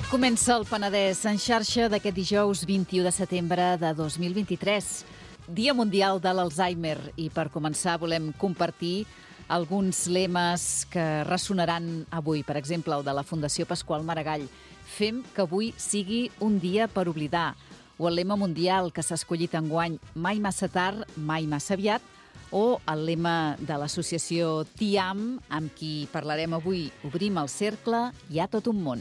Comença el Penedès en xarxa d'aquest dijous 21 de setembre de 2023, Dia Mundial de l'Alzheimer, i per començar volem compartir alguns lemes que ressonaran avui. Per exemple, el de la Fundació Pasqual Maragall. Fem que avui sigui un dia per oblidar. O el lema mundial que s'ha escollit enguany, mai massa tard, mai massa aviat. O el lema de l'associació TIAM, amb qui parlarem avui. Obrim el cercle, hi ha tot un món.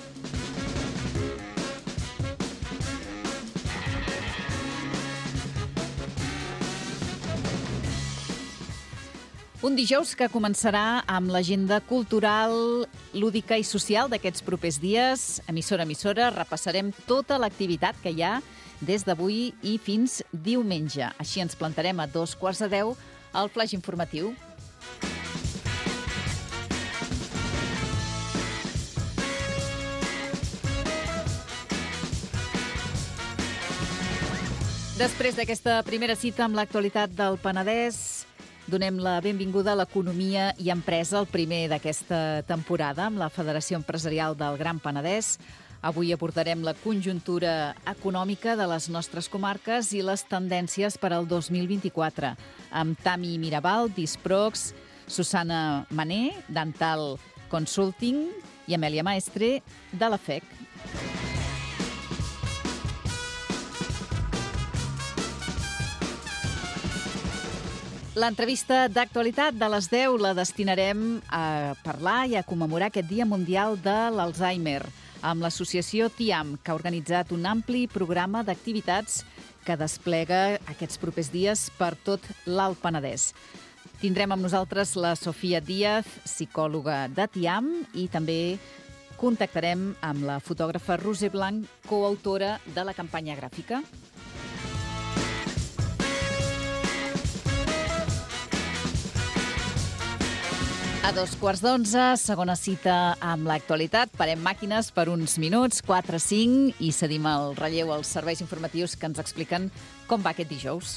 Un dijous que començarà amb l'agenda cultural, lúdica i social d'aquests propers dies. Emissora a emissora repassarem tota l'activitat que hi ha des d'avui i fins diumenge. Així ens plantarem a 9:45 al flaix informatiu. Després d'aquesta primera cita amb l'actualitat del Penedès, donem la benvinguda a l'Economia i Empresa, el primer d'aquesta temporada, amb la Federació Empresarial del Gran Penedès. Avui abordarem la conjuntura econòmica de les nostres comarques i les tendències per al 2024, amb Tami Mirabal, d'Isprox, Susana Mané, d'Antal Consulting, i Amèlia Maestre, de la FEC. L'entrevista d'actualitat de les 10 la destinarem a parlar i a commemorar aquest Dia Mundial de l'Alzheimer amb l'associació TIAM, que ha organitzat un ampli programa d'activitats que desplega aquests propers dies per tot l'Alt Penedès. Tindrem amb nosaltres la Sofia Díaz, psicòloga de TIAM, i també contactarem amb la fotògrafa Roser Blanc, coautora de la campanya gràfica. A 9:45, segona cita amb l'actualitat. Parem màquines per uns minuts, 4-5, i cedim el relleu als serveis informatius que ens expliquen com va aquest dijous.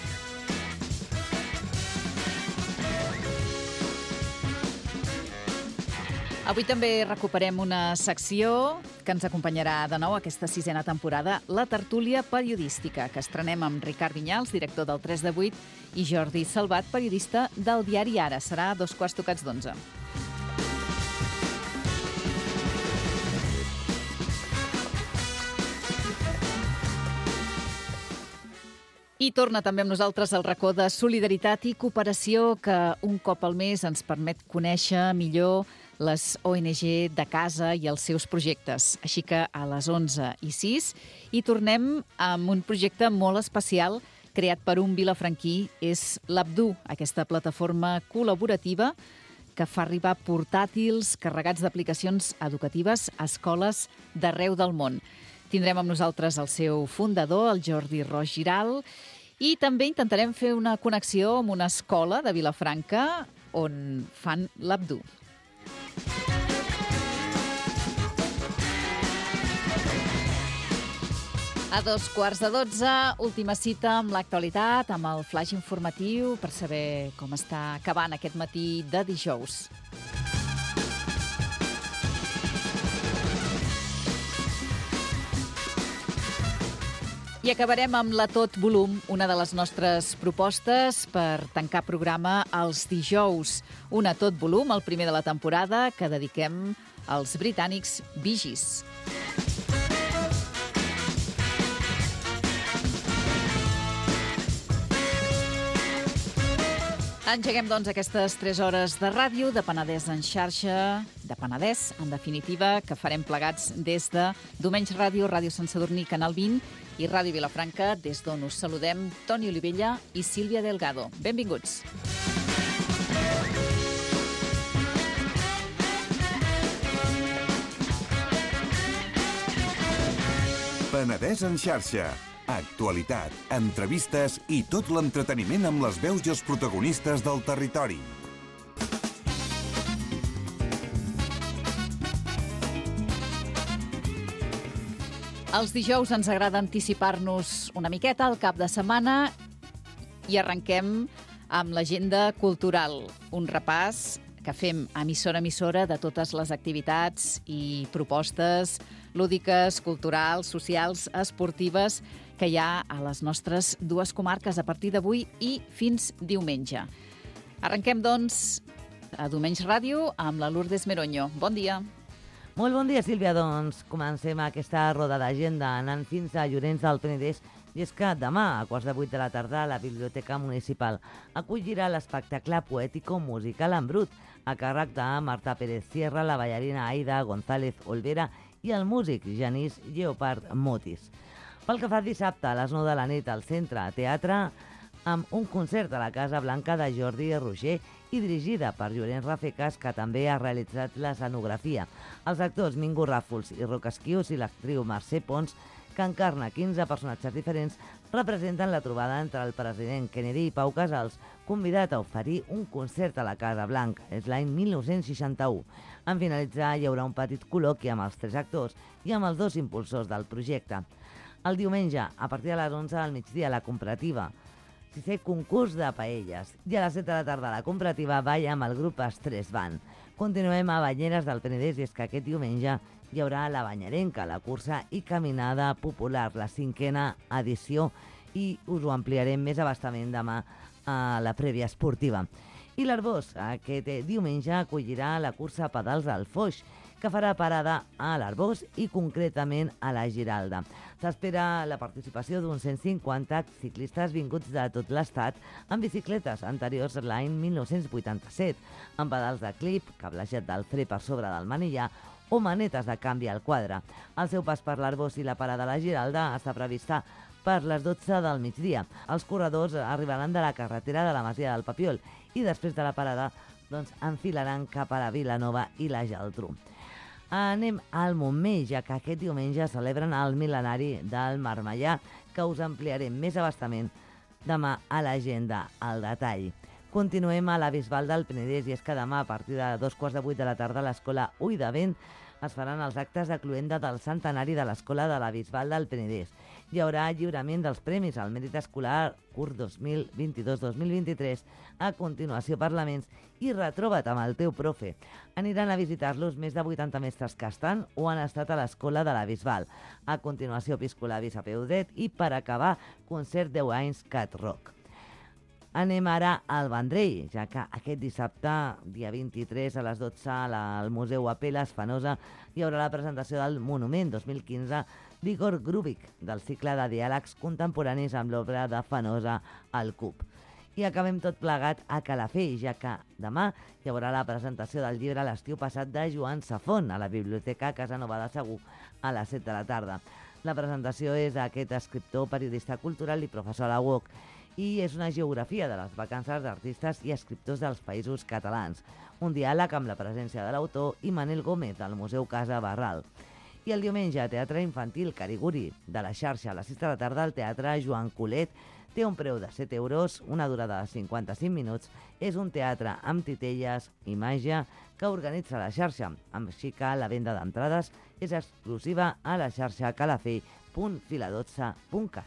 Avui també recuperem una secció que ens acompanyarà de nou aquesta sisena temporada, la tertúlia periodística, que estrenem amb Ricard Vinyals, director del 3 de 8, i Jordi Salvat, periodista del diari Ara. Serà a 11:15. I torna també amb nosaltres el racó de solidaritat i cooperació, que un cop al mes ens permet conèixer millor les ONG de casa i els seus projectes. Així que a les 11:06 hi tornem amb un projecte molt especial creat per un vilafranquí. És l'Abdu, aquesta plataforma col·laborativa que fa arribar portàtils carregats d'aplicacions educatives a escoles d'arreu del món. Tindrem amb nosaltres el seu fundador, el Jordi Ros Giral, i també intentarem fer una connexió amb una escola de Vilafranca on fan l'Abdu. A 11:15, última cita amb l'actualitat, amb el flaix informatiu, per saber com està acabant aquest matí de dijous. I acabarem amb la Tot Volum, una de les nostres propostes per tancar programa els dijous. Una Tot Volum, el primer de la temporada, que dediquem als britànics Bee Gees. Engeguem, doncs, aquestes 3 hores de ràdio de Penedès en xarxa, de Penedès, en definitiva, que farem plegats des de Domenys Ràdio, Ràdio Sant Sadurní, Canal 20 i Ràdio Vilafranca, des d'on us saludem Toni Olivella i Sílvia Delgado. Benvinguts. Penedès en xarxa. Actualitat, entrevistes i tot l'entreteniment amb les veus i els protagonistes del territori. Els dijous ens agrada anticipar-nos una miqueta al cap de setmana i arrenquem amb l'agenda cultural. Un repàs que fem emissora a emissora de totes les activitats i propostes lúdiques, culturals, socials, esportives que hi ha a les nostres dues comarques a partir d'avui i fins diumenge. Arrenquem, doncs, a Diumenge Ràdio amb la Lourdes Meroño. Bon dia. Molt bon dia, Sílvia. Doncs comencem aquesta roda d'agenda anant fins a Llorenç del Penedès. I és que demà, a 7:15 de la tarda, la Biblioteca Municipal acollirà l'espectacle poètico-musical en brut, a càrrec de Marta Pérez Sierra, la ballarina Aida González Olvera i el músic Genís Lleopard Motis. Pel que fa dissabte, a les 9 de la nit, al Centre Teatre, amb un concert a la Casa Blanca de Jordi Roger i dirigida per Llorenç Rafecas, que també ha realitzat l'escenografia. Els actors Mingo Ràfols i Roc Esquius i l'actriu Mercè Pons, que encarna 15 personatges diferents, representen la trobada entre el president Kennedy i Pau Casals, convidat a oferir un concert a la Casa Blanca. És l'any 1961. En finalitzar, hi haurà un petit col·loqui amb els 3 actors i amb els 2 impulsors del projecte. El diumenge, a partir de les 11 del migdia, a la Comparativa, 6è concurs de paelles. I a les 7 de la tarda, a la Comparativa, balla amb el grup Estrès Band. Continuem a Banyeres del Penedès, i és que aquest diumenge hi haurà la Banyerenca, la cursa i caminada popular, la 5a edició, i us ho ampliarem més abastament demà a la prèvia esportiva. I l'Arbós, aquest diumenge, acollirà la cursa Pedals al Foix, que farà parada a l'Arbós i concretament a la Giralda. S'espera la participació d'uns 150 ciclistes vinguts de tot l'estat en bicicletes anteriors l'any 1987, amb pedals de clip, cablejat del fre per sobre del manillar o manetes de canvi al quadre. El seu pas per l'Arbós i la parada a la Giralda està prevista per les 12 del migdia. Els corredors arribaran de la carretera de la Masia del Papiol i després de la parada enfilaran cap a la Vilanova i la Geltrú. Anem al Montmell, ja que aquest diumenge celebren el mil·lenari del Marmellà, que us ampliarem més abastament demà a l'agenda al detall. Continuem a la Bisbal del Penedès, i és que demà, a partir de 7:15 de la tarda, a l'Escola Ull de Vent es faran els actes de cloenda del centenari de l'Escola de la Bisbal del Penedès. Hi haurà lliurament dels premis al mèrit escolar curs 2022-2023, a continuació parlaments i retroba't amb el teu profe. Aniran a visitar-los més de 80 mestres que estan o han estat a l'Escola de la Bisbal. A continuació, Episcolavis a peu dret i, per acabar, concert 10 anys Cat Rock. Anem ara al Vendrell, ja que aquest dissabte, dia 23, a les 12, al Museu Apeles Fenosa, hi haurà la presentació del Monument 2015 d'Igor Grubik, del cicle de diàlegs contemporanis amb l'obra de Fenosa al Cub. I acabem tot plegat a Calafell, ja que demà hi haurà la presentació del llibre L'estiu passat de Joan Safont a la Biblioteca Casanova de Segur a les 7 de la tarda. La presentació és d'aquest escriptor, periodista cultural i professor a la UOC, i és una geografia de les vacances d'artistes i escriptors dels països catalans. Un diàleg amb la presència de l'autor i Manel Gómez, del Museu Casa Barral. I el diumenge, Teatre Infantil Cariguri, de la xarxa, a les 6 de la tarda, al Teatre Joan Colet. Té un preu de 7 euros, una durada de 55 minuts. És un teatre amb titelles i màgia que organitza la xarxa. Així que la venda d'entrades és exclusiva a la xarxa calafell.fila12.cat.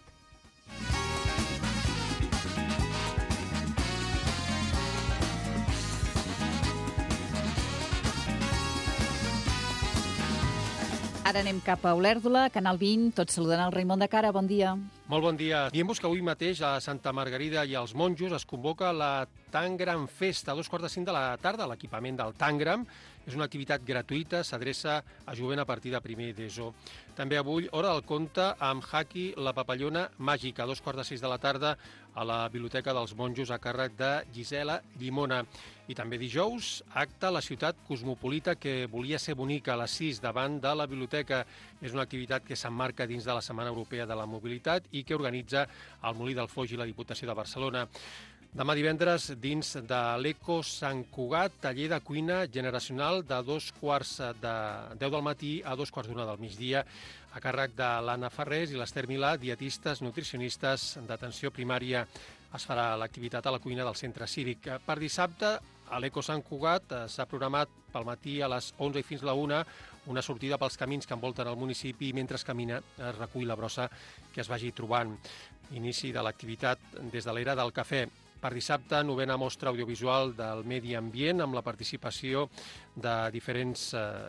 Ara anem cap a Olèrdola, Canal 20, tot saludant el Raimon de Cara. Bon dia. Molt bon dia. Diem-vos que avui mateix a Santa Margarida i als Monjos es convoca la Tangram Festa a 2:45 de la tarda. L'equipament del Tangram és una activitat gratuïta, s'adreça a jovent a partir de primer d'ESO. També avui, hora del conte amb Haki, la papallona màgica, a 2:45 de la tarda a la Biblioteca dels Monjos a càrrec de Gisela Llimona. I també dijous, acte a la ciutat cosmopolita que volia ser bonica a les 6 davant de la biblioteca. És una activitat que s'emmarca dins de la Setmana Europea de la Mobilitat i que organitza el Molí del Foix i la Diputació de Barcelona. Demà divendres, dins de l'Eco Sant Cugat, taller de cuina generacional de 10 del matí a 2:15 del migdia, a càrrec de l'Anna Ferrés i l'Ester Milà, dietistes, nutricionistes d'atenció primària. Es farà l'activitat a la cuina del Centre Cívic. Per dissabte, a l'Eco Sant Cugat s'ha programat pel matí a les 11 i fins a la 1 una sortida pels camins que envolten el municipi i mentre camina es recull la brossa que es vagi trobant. Inici de l'activitat des de l'era del cafè. Per dissabte, 9a mostra audiovisual del medi ambient amb la participació de diferents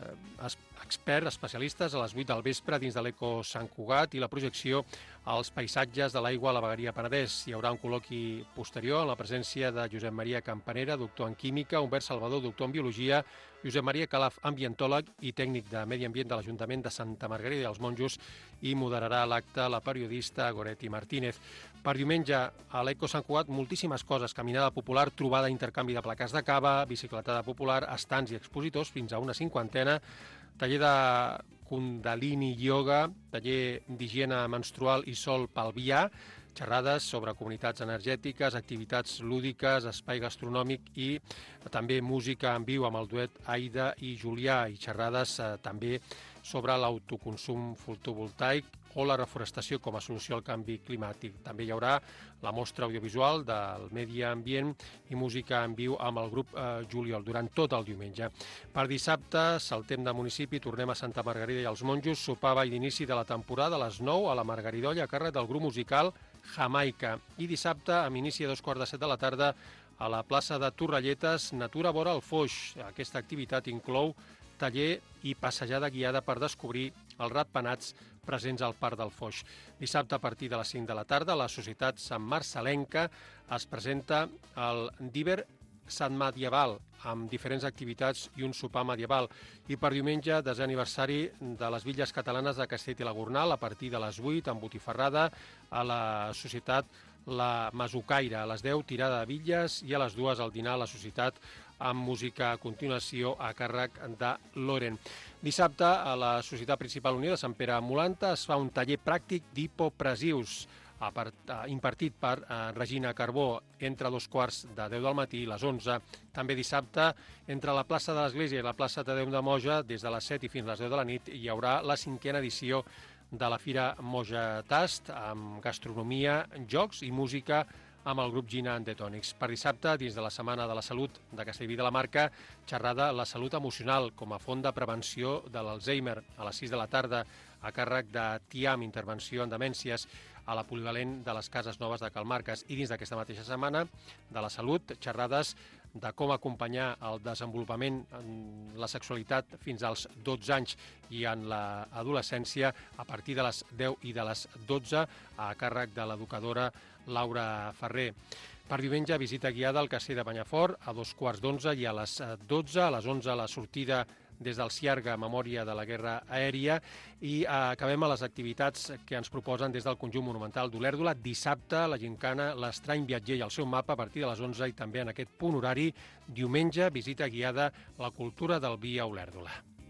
experts, especialistes, a les 8 del vespre dins de l'Eco Sant Cugat i la projecció als paisatges de l'aigua a la vegueria Penedès. Hi haurà un col·loqui posterior en la presència de Josep Maria Campanera, doctor en química, Humbert Salvador, doctor en biologia, Josep Maria Calaf, ambientòleg i tècnic de medi ambient de l'Ajuntament de Santa Margarida i els Monjos, i moderarà l'acte la periodista Goretti Martínez. Per diumenge, a l'Eco Sant Cugat, moltíssimes coses: caminada popular, trobada, intercanvi de plaques de cava, bicicletada popular, estants i expositors, fins a una 50, taller de Kundalini Yoga, taller d'higiene menstrual i sol pelvià, xerrades sobre comunitats energètiques, activitats lúdiques, espai gastronòmic i també música en viu amb el duet Aida i Julià, i xerrades també sobre l'autoconsum fotovoltaic o la reforestació com a solució al canvi climàtic. També hi haurà la mostra audiovisual del medi ambient i música en viu amb el grup Juliol durant tot el diumenge. Per dissabte, saltem de municipi, tornem a Santa Margarida i els Monjos, sopar ball d'inici de la temporada a les 9 a la Margaridolla a càrrec del grup musical Jamaica. I dissabte, amb inici a 2:15 de la tarda, a la plaça de Torrelletes, Natura vora el Foix. Aquesta activitat inclou taller i passejada guiada per descobrir els ratpenats presents al Parc del Foix. Dissabte, a partir de les 5 de la tarda, la Societat Sant Marcelenca es presenta el Diver Sant Medieval, amb diferents activitats i un sopar medieval. I per diumenge, 10è aniversari de les Bitlles Catalanes de Castell i la Gornal, a partir de les 8, amb botifarrada, a la Societat La Masucaire. A les 10, tirada de bitlles, i a les 2, al dinar a la Societat, amb música a continuació a càrrec de Loren. Dissabte, a la Societat Principal Unió de Sant Pere Molanta es fa un taller pràctic d'hipopresius impartit per Regina Carbó entre 2:15 del matí i les 11. També dissabte, entre la plaça de l'Església i la plaça Tadeu de Moja, des de les 7 i fins a les 10 de la nit, hi haurà la 5a edició de la Fira Moja Tast, amb gastronomia, jocs i música amb el grup Gina Antitònics. Per dissabte, dins de la Setmana de la Salut de Castellví de la Marca, xerrada La salut emocional com a font de prevenció de l'Alzheimer, a les 6 de la tarda, a càrrec de TIAM, Intervenció en Demències, a la polivalent de les Cases Noves de Cal Marques. I dins d'aquesta mateixa setmana de la salut, xerrades de com acompanyar el desenvolupament en la sexualitat fins als 12 anys i en l'adolescència a partir de les 10 i de les 12, a càrrec de l'educadora Laura Ferrer. Per diumenge, visita guiada al Caser de Banyafort a 2:15 i a les 12, a les 11 la sortida des del Ciarga a memòria de la guerra aèria, i acabem a les activitats que ens proposen des del conjunt monumental d'Olèrdola. Dissabte, la gincana L'Estrany Viatger i el seu mapa a partir de les 11, i també en aquest punt horari, diumenge, visita guiada La cultura del vi a Olèrdola.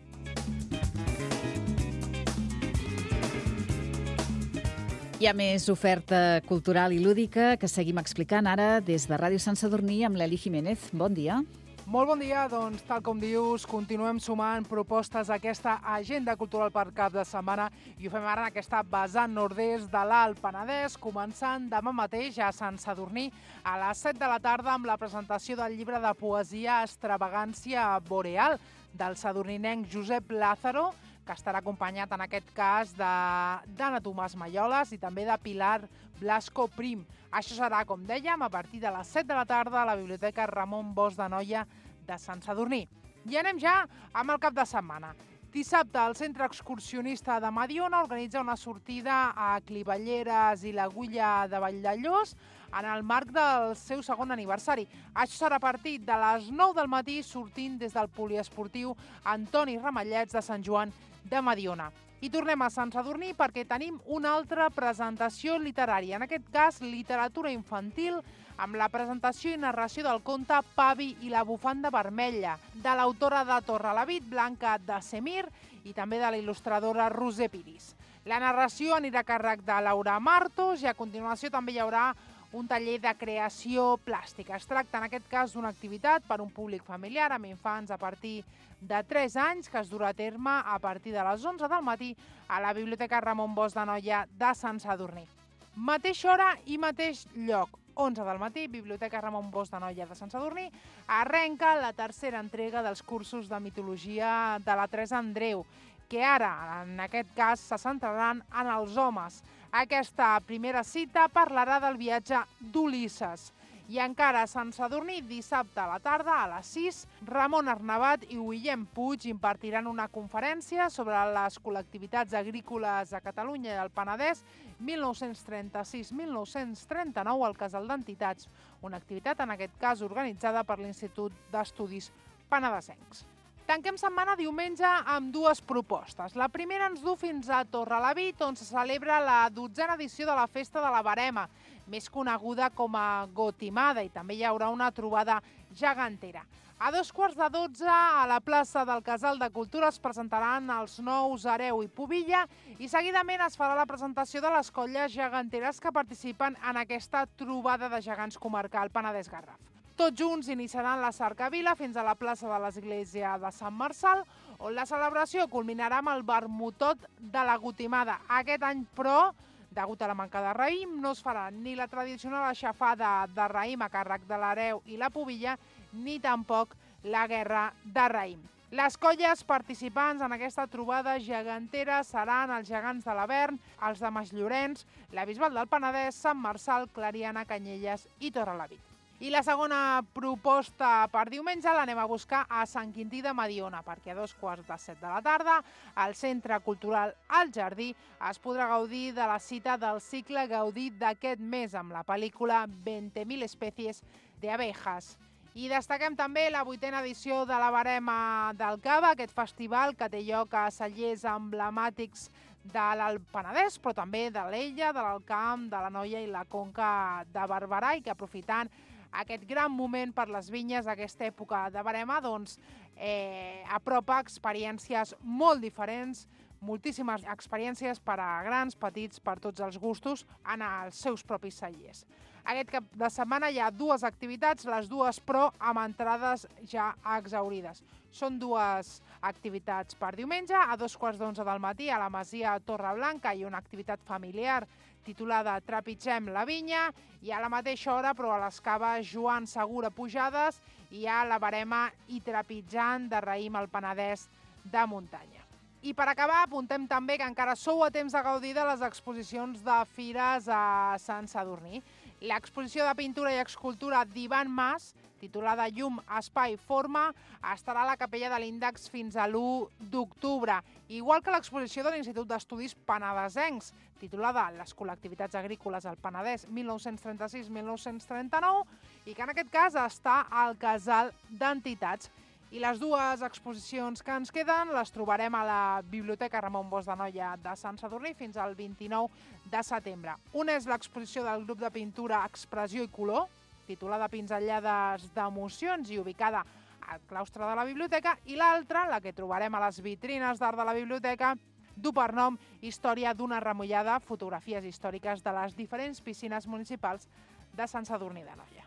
Hi ha més oferta cultural i lúdica que seguim explicant ara des de Ràdio Sant Sadurní amb l'Eli Jiménez. Bon dia. Molt bon dia, doncs, tal com dius, continuem sumant propostes a aquesta agenda cultural per cap de setmana, i ho fem ara en aquesta vessant nord-est de l'Alt Penedès, començant demà mateix a Sant Sadurní a les 7 de la tarda amb la presentació del llibre de poesia Extravagància Boreal del sadurninenc Josep Lázaro, que estarà acompanyat en aquest cas d'Anna Tomàs Malloles i també de Pilar Blasco Prim. Això serà, com dèiem, a partir de les 7 de la tarda a la Biblioteca Ramon Bosch de Noia de Sant Sadurní. I anem ja amb el cap de setmana. Dissabte, el Centre Excursionista de Mediona organitza una sortida a Clivalleres i l'Agulla de Valldellós en el marc del seu segon aniversari. Això serà a partir de les 9 del matí, sortint des del poliesportiu Antoni Ramallets de Sant Joan de Mediona. I tornem a Sant Sadurní perquè tenim una altra presentació literària, en aquest cas literatura infantil, amb la presentació i narració del conte Pavi i la bufanda vermella, de l'autora de Torrelavit, Blanca de Semir, i també de la il·lustradora Roser Piris. La narració anirà a càrrec de Laura Martos i a continuació també hi haurà un taller de creació plàstica. Es tracta en aquest cas d'una activitat per a un públic familiar amb infants a partir de 3 anys que es durà a terme a partir de les 11 del matí a la Biblioteca Ramon Bosch de Noia de Sant Sadurní. Mateixa hora i mateix lloc. 11 del matí, Biblioteca Ramon Bosch de Noia de Sant Sadurní, arrenca la tercera entrega dels cursos de mitologia de la Teresa Andreu, que ara, en aquest cas, se centraran en els homes. Aquesta primera cita parlarà del viatge d'Ulisses. I encara a Sant Sadurní, dissabte a la tarda, a les 6, Ramon Arnabat i Guillem Puig impartiran una conferència sobre les col·lectivitats agrícoles a Catalunya i al Penedès 1936-1939 al Casal d'Entitats, una activitat en aquest cas organitzada per l'Institut d'Estudis Penedesencs. Tanquem setmana diumenge amb dues propostes. La primera ens du fins a Torrelavit, on se celebra la 12a edició de la Festa de la Verema, més coneguda com a Gotimada, i també hi haurà una trobada gegantera. A 11:45, a la plaça del Casal de Cultura, es presentaran els nous Hereu i Pubilla i seguidament es farà la presentació de les colles geganteres que participen en aquesta trobada de gegants comarcal Penedès-Garraf. Tots junts iniciaran la cercavila fins a la plaça de l'església de Sant Marçal, on la celebració culminarà amb el vermutot de la Gotimada. Aquest any, però, degut a la manca de raïm, no es farà ni la tradicional aixafada de raïm a càrrec de l'hereu i la pubilla, ni tampoc la guerra de raïm. Les colles participants en aquesta trobada gegantera seran els gegants de l'Avern, els de Masllorens, la Bisbal del Penedès, Sant Marçal, Clariana, Canyelles i Torrelavit. I la segona proposta per diumenge l'anem a buscar a Sant Quintí de Mediona, perquè a 6:45 de la tarda, al Centre Cultural El Jardí, es podrà gaudir de la cita del cicle Gaudí d'aquest mes amb la pel·lícula 20.000 especies de abejas. I destaquem també la 8a edició de la Verema del Cava, aquest festival que té lloc a cellers emblemàtics de l'Alt Penedès, però també de l'Ella, de l'Alt Camp, de l'Anoia i la Conca de Barberà, i que aprofitant aquest gran moment per les vinyes, aquesta època de Verema, doncs apropa experiències molt diferents, moltíssimes experiències per a grans, petits, per tots els gustos, en els seus propis cellers. Aquest cap de setmana hi ha dues activitats, les dues però amb entrades ja exhaurides. Són dues activitats per diumenge, a 11:15 del matí a la Masia Torreblanca hi ha una activitat familiar titulada Trepitgem la vinya, i a la mateixa hora, però a l'Escava Joan Segura Pujades, hi ha la Verema i Trepitjant de raïm al Penedès de muntanya. I per acabar, apuntem també que encara sou a temps de gaudir de les exposicions de fires a Sant Sadurní. L'exposició de pintura i escultura d'Ivan Mas, titulada Llum, Espai, Forma, estarà a la Capella de l'Índex fins a l'1 d'octubre, igual que l'exposició de l'Institut d'Estudis Penedesencs, titulada Les col·lectivitats agrícoles al Penedès 1936-1939, i que en aquest cas està al Casal d'Entitats. I les dues exposicions que ens queden les trobarem a la Biblioteca Ramon Bosch d'Anoia de Sant Sadurní fins al 29 de setembre. Una és l'exposició del grup de pintura Expressió i Color, titulada Pinzellades d'emocions i ubicada al claustre de la biblioteca, i l'altra, la que trobarem a les vitrines d'art de la biblioteca, du per nom Història d'una remullada, fotografies històriques de les diferents piscines municipals de Sant Sadurní d'Anoia.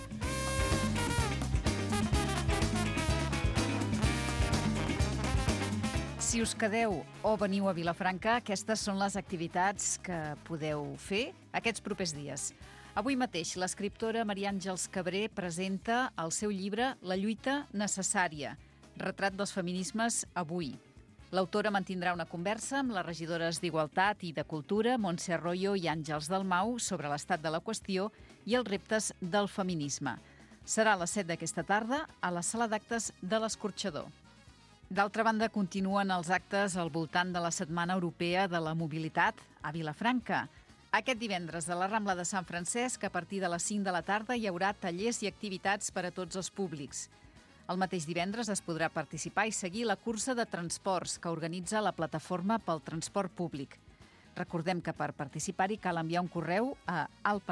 Si us quedeu o veniu a Vilafranca, aquestes són les activitats que podeu fer aquests propers dies. Avui mateix, l'escriptora Maria Àngels Cabré presenta el seu llibre La lluita necessària, retrat dels feminismes avui. L'autora mantindrà una conversa amb les regidores d'Igualtat i de Cultura, Montse Arroyo i Àngels Dalmau, sobre l'estat de la qüestió i els reptes del feminisme. Serà a les 7 d'aquesta tarda a la sala d'actes de l'Escorxador. D'altra banda, continuen els actes al voltant de la Setmana Europea de la Mobilitat a Vilafranca. Aquest divendres a la Rambla de Sant Francesc, a partir de les 5 de la tarda, hi haurà tallers i activitats per a tots els públics. El mateix divendres es podrà participar i seguir la cursa de transports que organitza la Plataforma pel Transport Públic. Recordem que per participar-hi cal enviar un correu a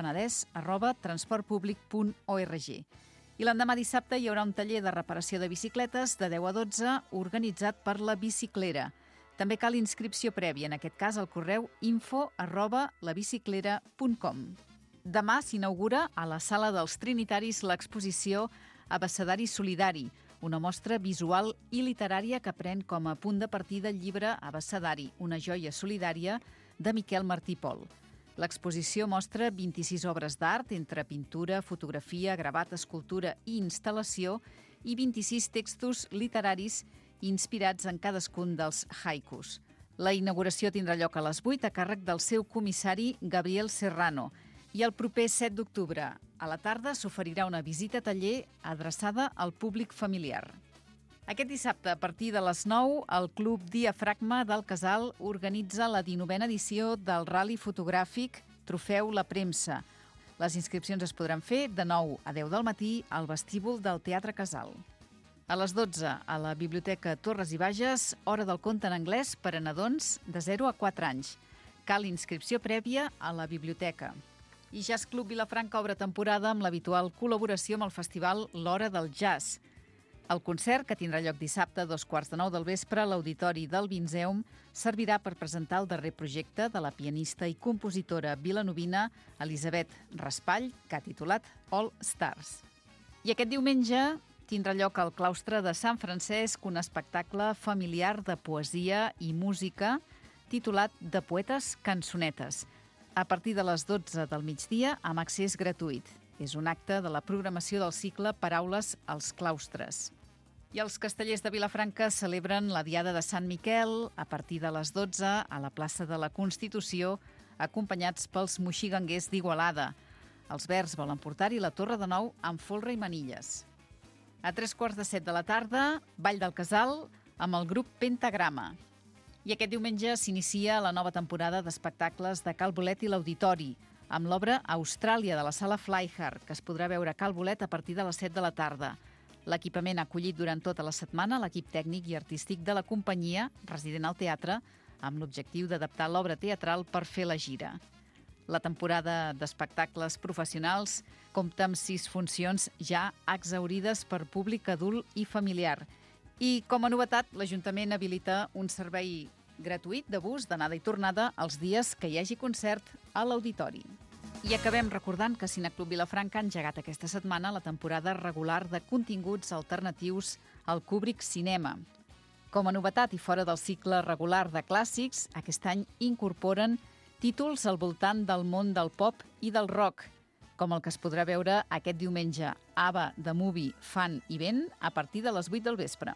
altpenedès@transportpublic.org. I l'endemà dissabte hi haurà un taller de reparació de bicicletes de 10 a 12 organitzat per la Biciclera. També cal inscripció prèvia, en aquest cas al correu info@labiciclera.com. Demà s'inaugura a la Sala dels Trinitaris l'exposició Abecedari Solidari, una mostra visual i literària que pren com a punt de partida el llibre Abecedari, una joia solidària de Miquel Martí Pol. L'exposició mostra 26 obres d'art entre pintura, fotografia, gravat, escultura i instal·lació i 26 textos literaris inspirats en cadascun dels haikus. La inauguració tindrà lloc a les 8 a càrrec del seu comissari Gabriel Serrano I el proper 7 d'octubre, a la tarda, s'oferirà una visita taller adreçada al públic familiar. Aquest dissabte, a partir de les 9, el Club Diafragma del Casal organitza la 19a edició del Rally Fotogràfic Trofeu La Premsa. Les inscripcions es podran fer de 9 a 10 del matí al vestíbul del Teatre Casal. A les 12, a la Biblioteca Torres i Bages, hora del conte en anglès per a nadons de 0 a 4 anys. Cal inscripció prèvia a la biblioteca. I Jazz Club Vilafranca obre temporada amb l'habitual col·laboració amb el festival L'Hora del Jazz. El concert, que tindrà lloc dissabte a 8:45 del vespre a l'Auditori del Vinzeum, servirà per presentar el darrer projecte de la pianista i compositora vilanovina Elisabet Raspall, que ha titulat All Stars. I aquest diumenge tindrà lloc al claustre de Sant Francesc un espectacle familiar de poesia i música titulat De poetes cançonetes, a partir de les 12 del migdia amb accés gratuït. És un acte de la programació del cicle Paraules als claustres. I els castellers de Vilafranca celebren la Diada de Sant Miquel a partir de les 12 a la plaça de la Constitució, acompanyats pels moixiganguers d'Igualada. Els Verds volen portar-hi la Torre de Nou amb folre i manilles. A 7:15 de la tarda, Ball del Casal amb el grup Pentagrama. I aquest diumenge s'inicia la nova temporada d'espectacles de Cal Bolet i l'Auditori, amb l'obra Austràlia de la Sala Flyhard, que es podrà veure a Cal Bolet a partir de les 7 de la tarda. L'equipament ha acollit durant tota la setmana l'equip tècnic i artístic de la companyia, resident al teatre, amb l'objectiu d'adaptar l'obra teatral per fer la gira. La temporada d'espectacles professionals compta amb 6 funcions ja exhaurides per públic adult i familiar. I, com a novetat, l'Ajuntament habilita un servei gratuït de bus d'anada i tornada els dies que hi hagi concert a l'Auditori. I acabem recordant que Cineclub Vilafranca ha engegat aquesta setmana la temporada regular de continguts alternatius al Kubrick Cinema. Com a novetat i fora del cicle regular de clàssics, aquest any incorporen títols al voltant del món del pop i del rock, com el que es podrà veure aquest diumenge, ABBA, The Movie, Fan i Vent, a partir de les 8 del vespre.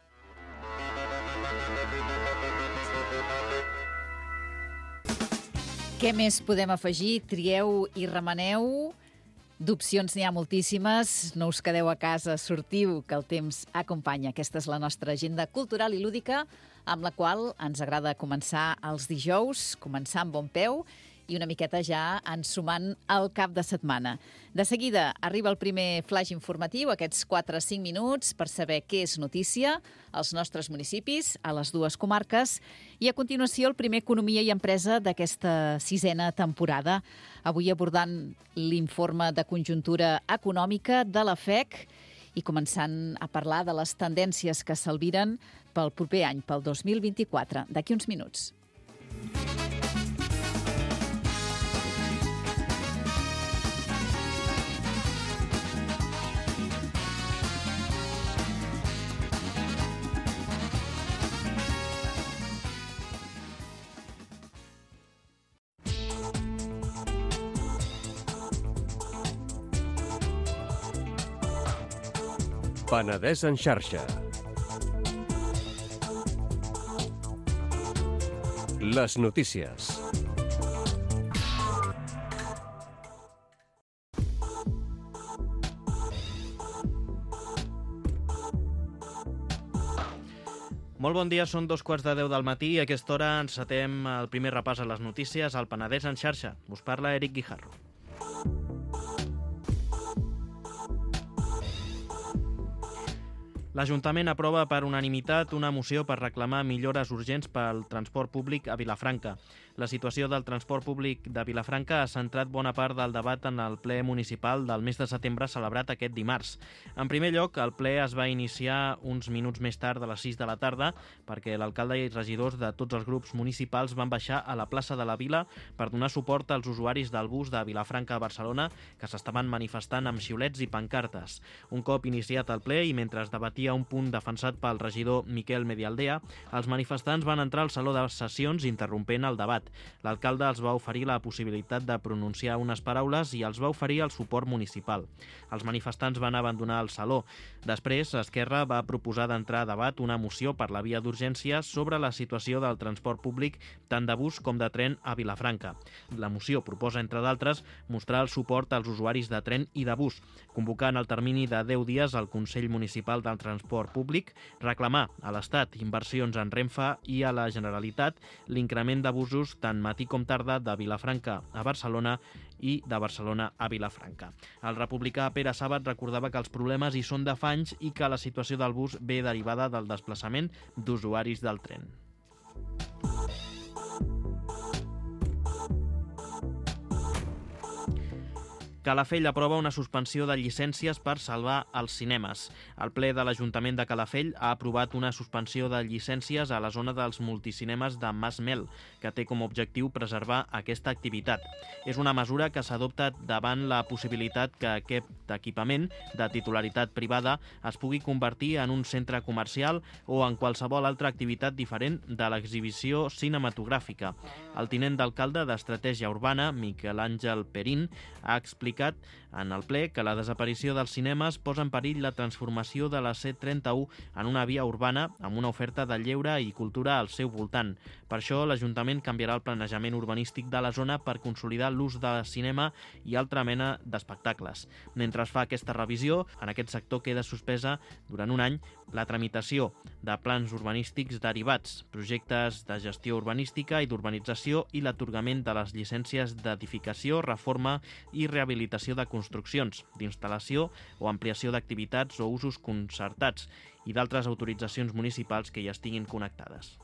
Què més podem afegir? Trieu i remeneu. D'opcions n'hi ha moltíssimes. No us quedeu a casa, sortiu, que el temps acompanya. Aquesta és la nostra agenda cultural i lúdica, amb la qual ens agrada començar els dijous, començar amb bon peu i una miqueta ja ensumant el cap de setmana. De seguida arriba el primer flash informatiu, aquests 4-5 minuts per saber què és notícia als nostres municipis, a les dues comarques, i a continuació el primer Economia i Empresa d'aquesta 6a temporada, avui abordant l'informe de conjuntura econòmica de la FEC i començant a parlar de les tendències que s'albiren pel proper any, pel 2024, d'aquí uns minuts. Penedès en xarxa. Les notícies. Molt bon dia, són 2:15 del matí i a aquesta hora encetem el primer repàs a les notícies al Penedès en xarxa. Us parla Eric Guijarro. L'Ajuntament aprova per unanimitat una moció per reclamar millores urgents pel transport públic a Vilafranca. La situació del transport públic de Vilafranca ha centrat bona part del debat en el ple municipal del mes de setembre celebrat aquest dimarts. En primer lloc, el ple es va iniciar uns minuts més tard de les 6 de la tarda perquè l'alcalde i regidors de tots els grups municipals van baixar a la plaça de la Vila per donar suport als usuaris del bus de Vilafranca a Barcelona que s'estaven manifestant amb xiulets i pancartes. Un cop iniciat el ple i mentre es debatia a un punt defensat pel regidor Miquel Medialdea, els manifestants van entrar al saló de sessions interrompent el debat. L'alcalde els va oferir la possibilitat de pronunciar unes paraules i els va oferir el suport municipal. Els manifestants van abandonar el saló. Després, Esquerra va proposar d'entrar a debat una moció per la via d'urgència sobre la situació del transport públic tant de bus com de tren a Vilafranca. La moció proposa, entre d'altres, mostrar el suport als usuaris de tren i de bus, convocar en el termini de 10 dies al Consell Municipal del Transport Públic, reclamar a l'Estat inversions en Renfe i a la Generalitat l'increment de busos tant matí com tarda de Vilafranca a Barcelona i de Barcelona a Vilafranca. El republicà Pere Sàbat recordava que els problemes hi són de fa anys i que la situació del bus ve derivada del desplaçament d'usuaris del tren. Calafell aprova una suspensió de llicències per salvar els cinemes. El ple de l'Ajuntament de Calafell ha aprovat una suspensió de llicències a la zona dels multicinemes de Mas Mel, que té com a objectiu preservar aquesta activitat. És una mesura que s'adopta davant la possibilitat que aquest equipament de titularitat privada es pugui convertir en un centre comercial o en qualsevol altra activitat diferent de l'exhibició cinematogràfica. El tinent d'alcalde d'Estratègia Urbana, Miquel Àngel Perín, ha explicat en el ple que la desaparició dels cinemes posa en perill la transformació de la C31 en una via urbana amb una oferta de lleure i cultura al seu voltant. Per això, l'Ajuntament canviarà el planejament urbanístic de la zona per consolidar l'ús de cinema i altra mena d'espectacles. Mentre es fa aquesta revisió, en aquest sector queda suspesa durant un any la tramitació de plans urbanístics derivats, projectes de gestió urbanística i d'urbanització i l'atorgament de les llicències d'edificació, reforma i rehabilitació de construccions, d'instal·lació o ampliació d'activitats o usos concertats i d'altres autoritzacions municipals que hi estiguin connectades.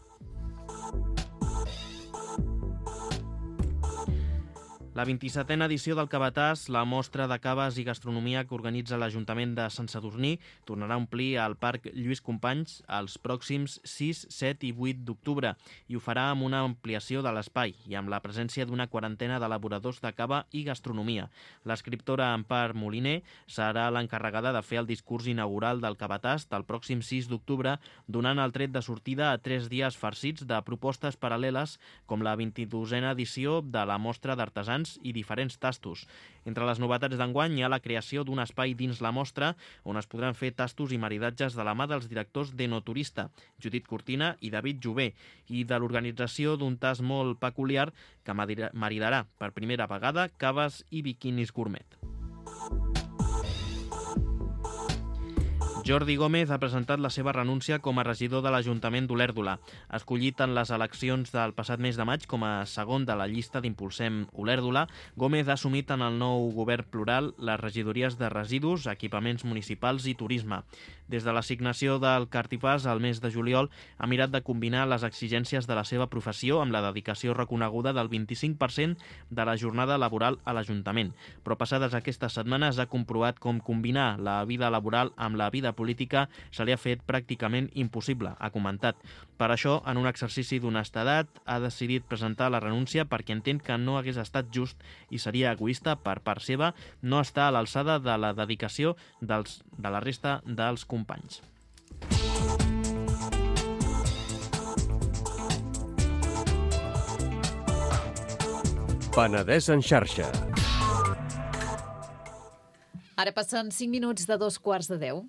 La 27a edició del Cabatàs, la mostra de caves i gastronomia que organitza l'Ajuntament de Sant Sadurní, tornarà a omplir al Parc Lluís Companys els pròxims 6, 7 i 8 d'octubre i ho farà amb una ampliació de l'espai i amb la presència d'una quarantena d'elaboradors de cava i gastronomia. L'escriptora Empar Moliner serà l'encarregada de fer el discurs inaugural del Cabatàs del pròxim 6 d'octubre, donant el tret de sortida a 3 dies farcits de propostes paral·leles com la 22a edició de la mostra d'artesans i diferents tastos. Entre les novetats d'enguany hi ha la creació d'un espai dins la mostra on es podran fer tastos i maridatges de la mà dels directors d'Enoturista, Judit Cortina i David Jové, i de l'organització d'un tast molt peculiar que maridarà per primera vegada caves i biquinis gourmet. Jordi Gómez ha presentat la seva renúncia com a regidor de l'Ajuntament d'Olèrdola. Escollit en les eleccions del passat mes de maig com a segon de la llista d'Impulsem Olèrdola, Gómez ha assumit en el nou govern plural les regidories de residus, equipaments municipals i turisme. Des de l'assignació del Cartipàs al mes de juliol ha mirat de combinar les exigències de la seva professió amb la dedicació reconeguda del 25% de la jornada laboral a l'Ajuntament. Però passades aquestes setmanes ha comprovat com combinar la vida laboral amb la vida política se li ha fet pràcticament impossible, ha comentat. Per això, en un exercici d'honestedat, ha decidit presentar la renúncia perquè entén que no hagués estat just i seria egoista per part seva no estar a l'alçada de la dedicació de la resta dels companys. Penedès en xarxa. Ara passen 5 minuts de 9:15.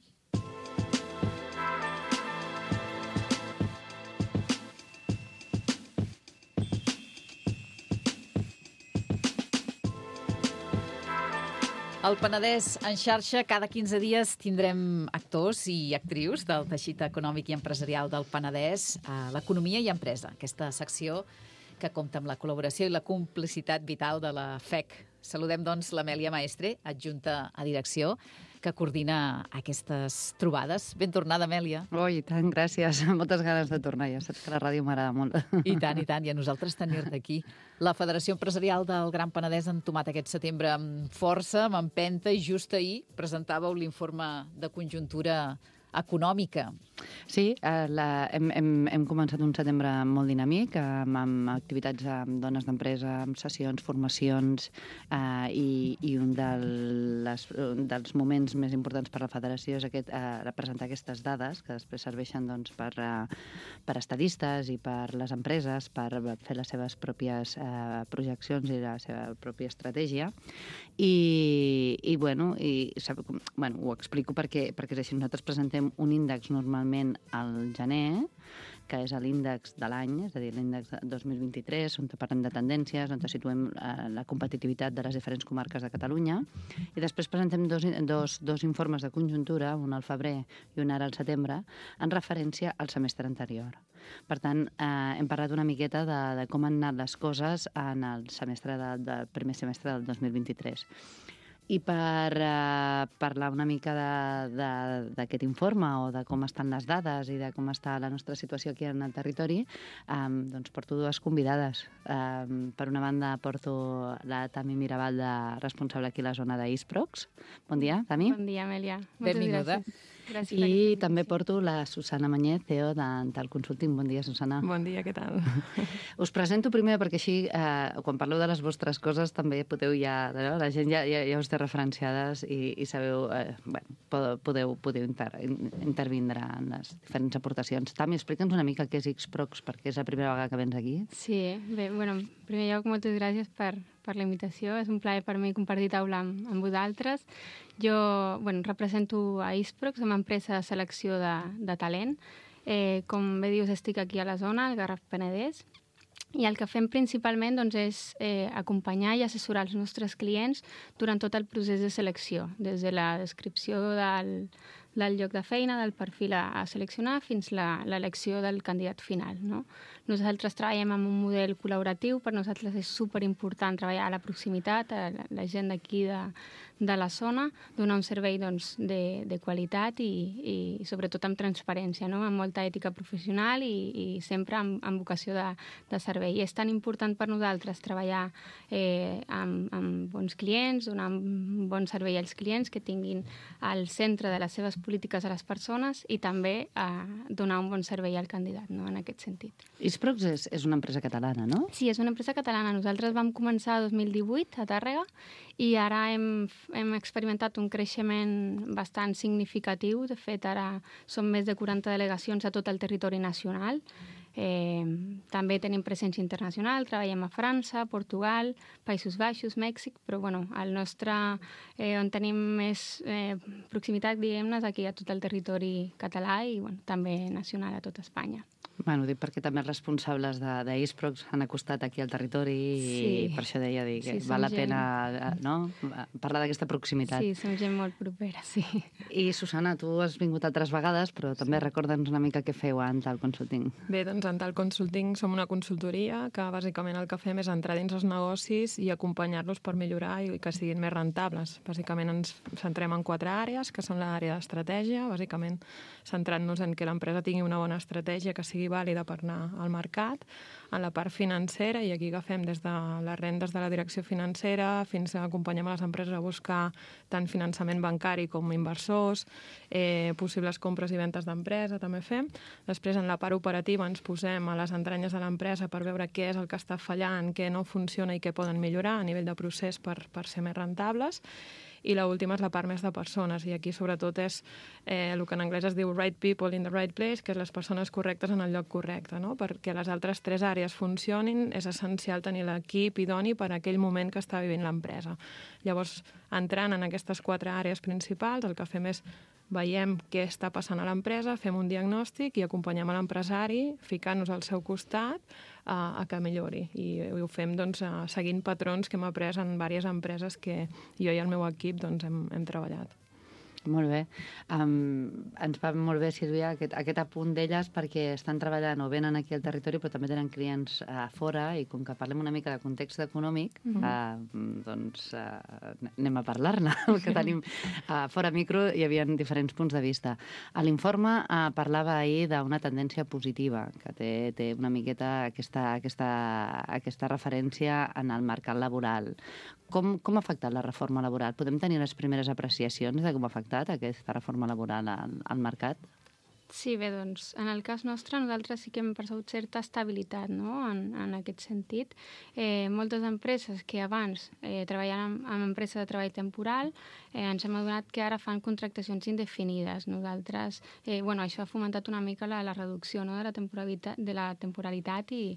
Al Penedès en xarxa, cada 15 dies tindrem actors i actrius del teixit econòmic i empresarial del Penedès a l'Economia i Empresa, aquesta secció que compta amb la col·laboració i la complicitat vital de la FEC. Saludem, doncs, l'Amèlia Maestre, adjunta a direcció, que coordina aquestes trobades. Ben tornada, Amèlia. Oh, i tant, gràcies. Moltes ganes de tornar. Ja saps que la ràdio m'agrada molt. I tant, i a nosaltres tenir-te aquí. La Federació Empresarial del Gran Penedès ha entomat aquest setembre amb força, amb empenta, i just ahir presentàveu l'informe de conjuntura econòmica. Sí, hem començat un setembre molt dinàmic, amb activitats amb dones d'empresa, amb sessions, formacions, i un dels moments més importants per la federació és presentar aquestes dades, que després serveixen doncs, per estadistes i per les empreses, per fer les seves pròpies projeccions i la seva pròpia estratègia. Ho explico perquè és així. Nosaltres presentem un índex normalment al gener, que és l'índex de l'any, és a dir, l'índex 2023, on parlem de tendències, on situem la competitivitat de les diferents comarques de Catalunya, i després presentem dos informes de conjuntura, un al febrer i un ara al setembre, en referència al semestre anterior. Per tant, hem parlat una miqueta de com han anat les coses en el primer semestre del 2023. I per parlar una mica d'aquest informe o de com estan les dades i de com està la nostra situació aquí en el territori, doncs porto dues convidades. Per una banda porto la Tami Mirabal, responsable aquí a la zona d'Eastprox. Bon dia, Tami. Bon dia, Amèlia. Benvinguda. Gràcies. I també porto la Susana Mañez, CEO d'Antal Consulting. Bon dia, Susana. Bon dia, què tal? Us presento primer perquè així, quan parleu de les vostres coses, també podeu la gent ja us té referenciades i sabeu, podeu intervindre en les diferents aportacions. Tami, explica'ns una mica què és Xprox, perquè és la primera vegada que vens aquí. Sí, bé, en primer lloc, moltes gràcies per la invitació. És un plaer per mi compartir taula amb vosaltres. Jo represento a Xprox, som una empresa de selecció de talent. Com bé dius, estic aquí a la zona, al Garraf Penedès, i el que fem principalment és acompanyar i assessorar els nostres clients durant tot el procés de selecció, des de la descripció del lloc de feina, del perfil a seleccionar, fins a l'elecció del candidat final, no? Nosaltres treballem amb un model col·laboratiu. Per nosaltres és superimportant treballar a la proximitat, a la gent d'aquí de la zona, donar un servei de qualitat i sobretot amb transparència, no? Amb molta ètica professional i sempre amb vocació de servei. I és tan important per nosaltres treballar amb bons clients, donar un bon servei als clients, que tinguin al centre de les seves polítiques a les persones i també donar un bon servei al candidat, no? En aquest sentit. Xprox és una empresa catalana, no? Sí, és una empresa catalana. Nosaltres vam començar el 2018 a Tàrrega i ara hem experimentat un creixement bastant significatiu. De fet, ara som més de 40 delegacions a tot el territori nacional. També tenim presència internacional, treballem a França, Portugal, Països Baixos, Mèxic, però el nostre, on tenim més proximitat, diguem-ne, és aquí a tot el territori català i també nacional a tot Espanya. Ho dic perquè també els responsables d'Xprox han acostat aquí al territori i per això deia que val la pena parlar d'aquesta proximitat. Sí, som gent molt propera, sí. I Susana, tu has vingut altres vegades, però també recorda'ns una mica què feu a Antal Consulting. Bé, doncs Antal Consulting som una consultoria que bàsicament el que fem és entrar dins els negocis i acompanyar-los per millorar i que siguin més rentables. Bàsicament ens centrem en 4 àrees, que són l'àrea d'estratègia, bàsicament centrant-nos en que l'empresa tingui una bona estratègia que sigui vàlida per anar al mercat, en la part financera, i aquí agafem des de les rendes de la direcció financera fins a acompanyem a les empreses a buscar tant finançament bancari com inversors, possibles compres i ventes d'empresa també fem. Després, en la part operativa, ens posem a les entranyes de l'empresa per veure què és el que està fallant, què no funciona i què poden millorar a nivell de procés per ser més rentables. I l'última és la part més de persones, i aquí sobretot és el que en anglès es diu right people in the right place, que és les persones correctes en el lloc correcte, no? Perquè les altres 3 àrees funcionin és essencial tenir l'equip idoni per a aquell moment que està vivint l'empresa. Llavors, entrant en aquestes 4 àrees principals, el que fem és veiem què està passant a l'empresa, fem un diagnòstic i acompanyem a l'empresari ficant-nos al seu costat a que millori. I ho fem seguint patrons que hem après en diverses empreses que jo i el meu equip hem treballat. Molt bé. Ens va molt bé, Sílvia, aquest apunt d'elles, perquè estan treballant o venen aquí al territori, però també tenen clients a fora, i com que parlem una mica de context econòmic, doncs anem a parlar-ne. El que tenim fora micro hi havia diferents punts de vista. A l'informe parlava ahir d'una tendència positiva, que té una miqueta aquesta referència en el mercat laboral. Com ha afectat la reforma laboral? Podem tenir les primeres apreciacions de com ha afectat aquesta reforma laboral al mercat? Sí, bé, doncs, en el cas nostre, nosaltres sí que hem percebut certa estabilitat, no?, en aquest sentit. Moltes empreses que abans treballaven en empresa de treball temporal, ens hem adonat que ara fan contractacions indefinides. Nosaltres, això ha fomentat una mica la reducció, no?, de la temporalitat i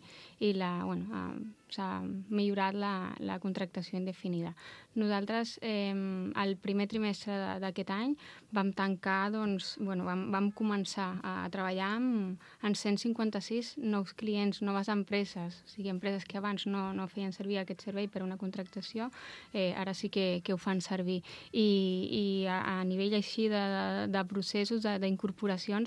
s'ha millorat la contractació indefinida. Nosaltres, el primer trimestre d'aquest any, vam tancar, vam començar a treballar en 156 nous clients, noves empreses, o sigui, empreses que abans no feien servir aquest servei per una contractació, ara sí que ho fan servir. I a nivell així de processos, d'incorporacions,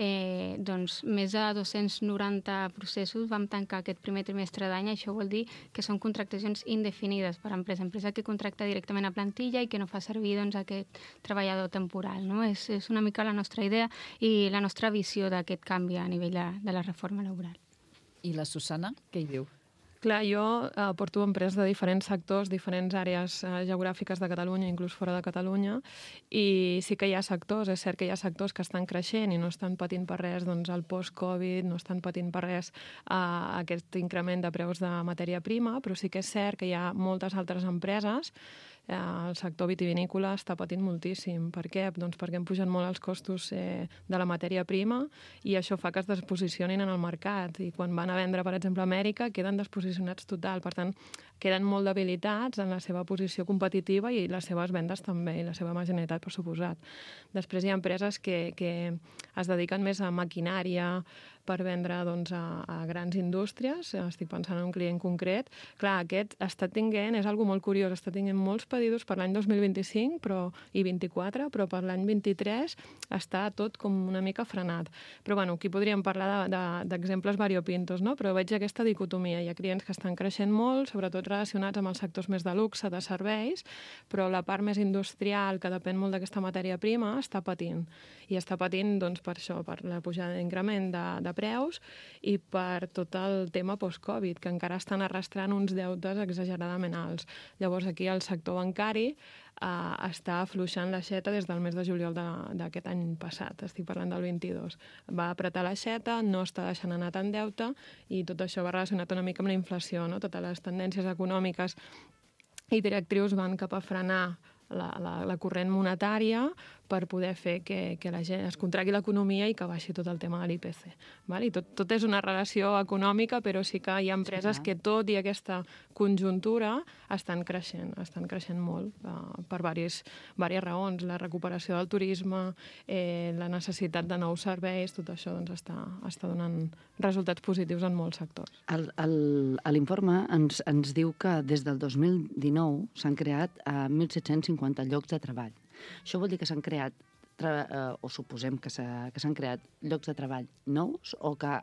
més de 290 processos vam tancar aquest primer trimestre d'any. Això vol dir que són contractacions indefinides per empresa que contracta directament a plantilla i que no fa servir aquest treballador temporal, no? És una mica la nostra idea i la nostra visió d'aquest canvi a nivell de la reforma laboral. I la Susana, què hi diu? Clar, jo porto empreses de diferents sectors, diferents àrees geogràfiques de Catalunya, inclús fora de Catalunya, i sí que hi ha sectors, és cert que hi ha sectors que estan creixent i no estan patint per res el post-Covid, no estan patint per res aquest increment de preus de matèria prima, però sí que és cert que hi ha moltes altres empreses. El sector vitivinícola està patint moltíssim. Per què? Doncs perquè han pujat molt els costos de la matèria prima i això fa que es desposicionin en el mercat. I quan van a vendre, per exemple, a Amèrica, queden desposicionats total. Per tant, queden molt debilitats en la seva posició competitiva i les seves vendes també, i la seva marginalitat, per suposat. Després hi ha empreses que es dediquen més a maquinària per vendre a grans indústries. Estic pensant en un client concret. Clar, aquest està tinguent, és algo molt curiós, està tinguent molts pedidos per l'any 2025 i 24, però per l'any 23 està tot com una mica frenat. Però bueno, aquí podríem parlar d'exemples variopintos, no? Però veig aquesta dicotomia. Hi ha clients que estan creixent molt, sobretot relacionats amb els sectors més de luxe, de serveis, però la part més industrial, que depèn molt d'aquesta matèria prima, està patint. I està patint per això, per la pujada d'increment de preus i per tot el tema post-Covid, que encara estan arrastrant uns deutes exageradament alts. Llavors aquí el sector bancari està afluixant l'aixeta des del mes de juliol d'aquest any passat, estic parlant del 22. Va apretar l'aixeta, no està deixant anar tant deute i tot això va relacionat una mica amb la inflació, no? Totes les tendències econòmiques i directrius van cap a frenar la corrent monetària per poder fer que la gent es contragui l'economia i que baixi tot el tema de l'IPC. I tot és una relació econòmica, però sí que hi ha empreses que tot i aquesta conjuntura estan creixent molt per diverses raons. La recuperació del turisme, la necessitat de nous serveis, tot això està donant resultats positius en molts sectors. L'informe ens diu que des del 2019 s'han creat 1.750 llocs de treball. Això vol dir que s'han creat, o suposem que s'han creat llocs de treball nous o que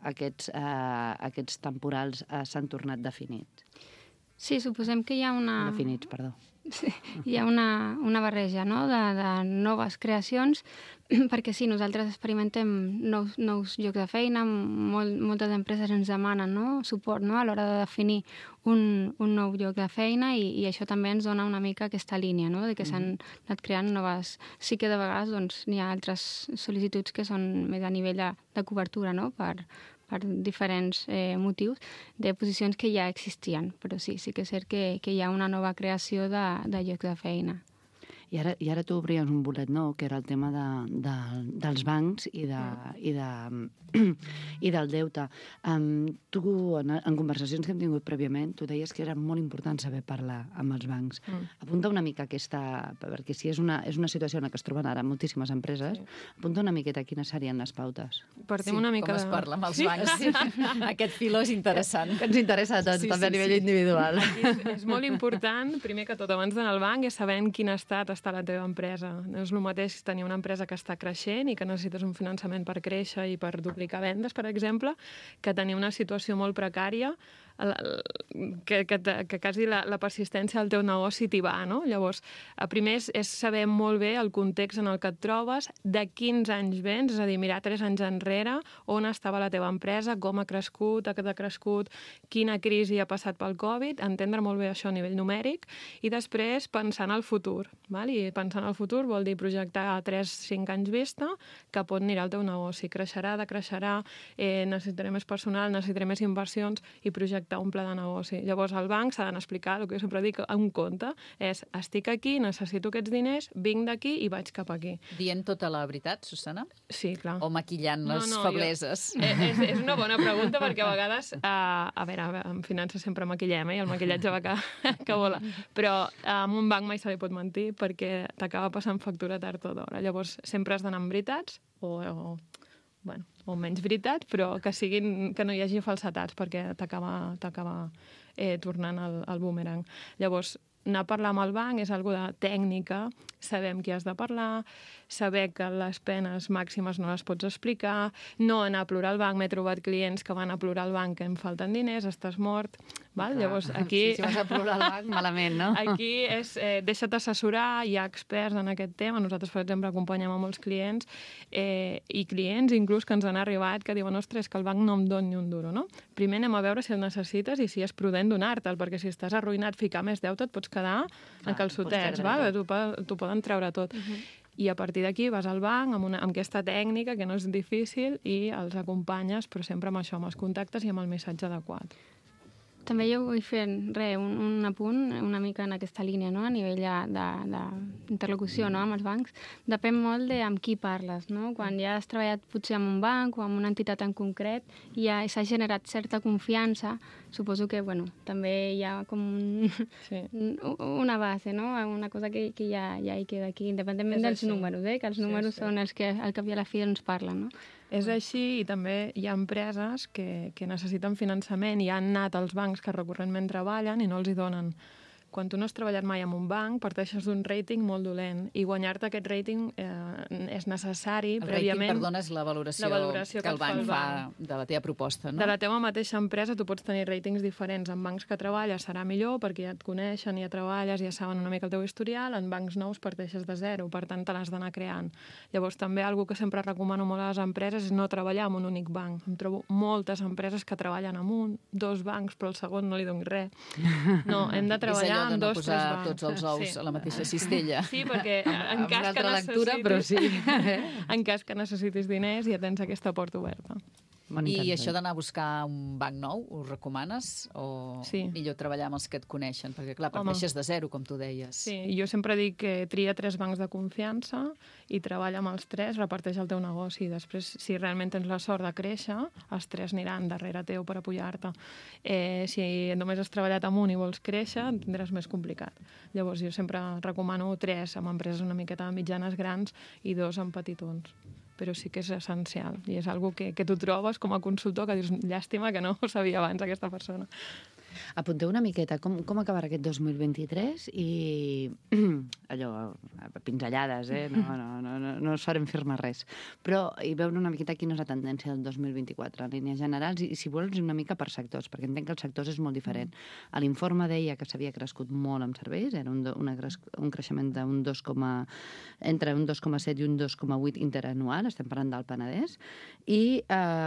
aquests temporals s'han tornat definits? Sí, suposem que hi ha una... Definits, perdó. Sí, hi ha una barreja, no?, de noves creacions, perquè sí, nosaltres experimentem nous llocs de feina, moltes empreses ens demanen suport a l'hora de definir un nou lloc de feina i això també ens dona una mica aquesta línia, de que s'han anat creant noves... Sí que de vegades n'hi ha altres sol·licituds que són més a nivell de cobertura, per diferents motius, de posicions que ja existien. Però sí que és cert que hi ha una nova creació de llocs de feina. I ara tu obries un bolet nou, que era el tema dels bancs i del deute. Tu, en conversacions que hem tingut prèviament, tu deies que era molt important saber parlar amb els bancs. Apunta una mica aquesta... Perquè si és una situació en la que es troben ara moltíssimes empreses, apunta una miqueta quines serien les pautes. Partim una mica com es parla amb els bancs. Aquest filó és interessant. Que ens interessa a tots, també a nivell individual. És molt important, primer que tot, abans d'anar al banc, és saber en quin estat està la teva empresa. No és el mateix tenir una empresa que està creixent i que necessites un finançament per créixer i per duplicar vendes, per exemple, que tenir una situació molt precària que quasi la persistència del teu negoci t'hi va, no? Llavors, primer és saber molt bé el context en el que et trobes, de quins anys vens, és a dir, mirar 3 anys enrere, on estava la teva empresa, com ha crescut, quina crisi ha passat pel Covid, entendre molt bé això a nivell numèric, i després pensar en el futur, val? I pensar en el futur vol dir projectar a 3-5 anys vista cap on anirà el teu negoci. Creixerà, decreixerà, necessitaré més personal, necessitaré més inversions i projectar un pla de negoci. Llavors, al banc s'ha d'explicar, el que jo sempre dic, un compte és, estic aquí, necessito aquests diners, vinc d'aquí i vaig cap aquí. Dient tota la veritat, Susana? Sí, clar. O maquillant les febleses? És una bona pregunta perquè a vegades, a veure, en finances sempre maquillem, i el maquillatge va que vola. Però en un banc mai se li pot mentir perquè t'acaba passant factura tard o d'hora. Llavors, sempre has d'anar amb veritats o menys veritats, però que no hi hagi falsetats perquè t'acaba tornant el boomerang. Llavors, anar a parlar amb el banc és algo de tècnica, sabem qui has de parlar, saber que les penes màximes no les pots explicar, no anar a plorar al banc, m'he trobat clients que van a plorar al banc que em falten diners, estàs mort, val? Llavors aquí... Si vas a plorar al banc, malament, no? Aquí és deixa't assessorar, hi ha experts en aquest tema, nosaltres, per exemple, acompanyem a molts clients i clients inclús que ens han arribat que diuen, ostres, que el banc no em doni ni un duro, no? Primer anem a veure si el necessites i si és prudent donar-te'l, perquè si estàs arruïnat, ficar més deute, et pots quedar en calçotets, t'ho poden treure tot. I a partir d'aquí vas al banc amb aquesta tècnica que no és difícil i els acompanyes, però sempre amb això, amb els contactes i amb el missatge adequat. També jo vull fer un apunt una mica en aquesta línia, no? A nivell d'interlocució, no? Amb els bancs. Depèn molt de amb qui parles, no? Quan ja has treballat potser amb un banc o amb una entitat en concret i ja s'ha generat certa confiança, suposo que, també hi ha com una base, no? Una cosa que ja hi queda aquí, independentment dels números, que els números són els que al cap i a la fi ens parlen, no? És així, i també hi ha empreses que necessiten finançament i han anat als bancs que recurrentment treballen i no els hi donen. Quan tu no has treballat mai en un banc, parteixes d'un rating molt dolent i guanyar-te aquest rating és necessari prèviament... El rating, perdona, és la valoració que el banc fa de la teva proposta, no? De la teva mateixa empresa tu pots tenir ratings diferents. En bancs que treballes serà millor perquè ja et coneixen, ja treballes, ja saben una mica el teu historial. En bancs nous parteixes de zero, per tant te l'has d'anar creant. Llavors també algo que sempre recomano molt a les empreses és no treballar en un únic banc. Em trobo moltes empreses que treballen en 2 bancs, però el segon no li dono res. No, hem de treballar de no posar tots els ous a la mateixa cistella. Sí, perquè en cas que necessitis... però sí. En cas que necessitis diners ja tens aquesta porta oberta. I això d'anar a buscar un banc nou, ho recomanes? O millor treballar amb els que et coneixen? Perquè, clar, parteixes de zero, com tu deies. Sí, jo sempre dic que tria 3 bancs de confiança i treballa amb els 3, reparteix el teu negoci. I després, si realment tens la sort de créixer, els 3 aniran darrere teu per apoyar-te. Si només has treballat amb un i vols créixer, en tindràs més complicat. Llavors, jo sempre recomano 3 amb empreses una miqueta mitjanes grans i 2 amb petitons. Però sí que és essencial i és una cosa que tu trobes com a consultor que dius, llàstima que no ho sabia abans aquesta persona. Apunteu una miqueta com acabarà aquest 2023 i allò, pinzellades, no farem fer-ne res, però i veure una miqueta quina és la tendència del 2024 en línies generals i si vols una mica per sectors, perquè entenc que els sectors és molt diferent. A l'informe deia que s'havia crescut molt amb serveis, era un creixement entre un 2,7 i un 2,8 interanual, estem parlant del Penedès, i